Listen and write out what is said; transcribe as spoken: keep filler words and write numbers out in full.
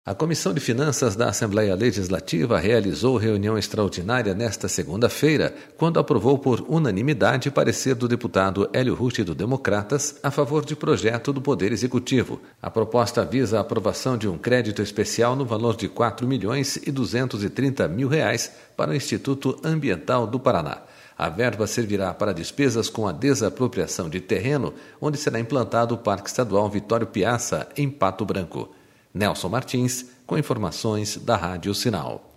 A Comissão de Finanças da Assembleia Legislativa realizou reunião extraordinária nesta segunda-feira, quando aprovou por unanimidade parecer do deputado Hélio Rucci do Democratas a favor de projeto do Poder Executivo. A proposta visa a aprovação de um crédito especial no valor de quatro milhões e duzentos e trinta mil reais para o Instituto Ambiental do Paraná. A verba servirá para despesas com a desapropriação de terreno, onde será implantado o Parque Estadual Vitório Piazza, em Pato Branco. Nelson Martins, com informações da Rádio Sinal.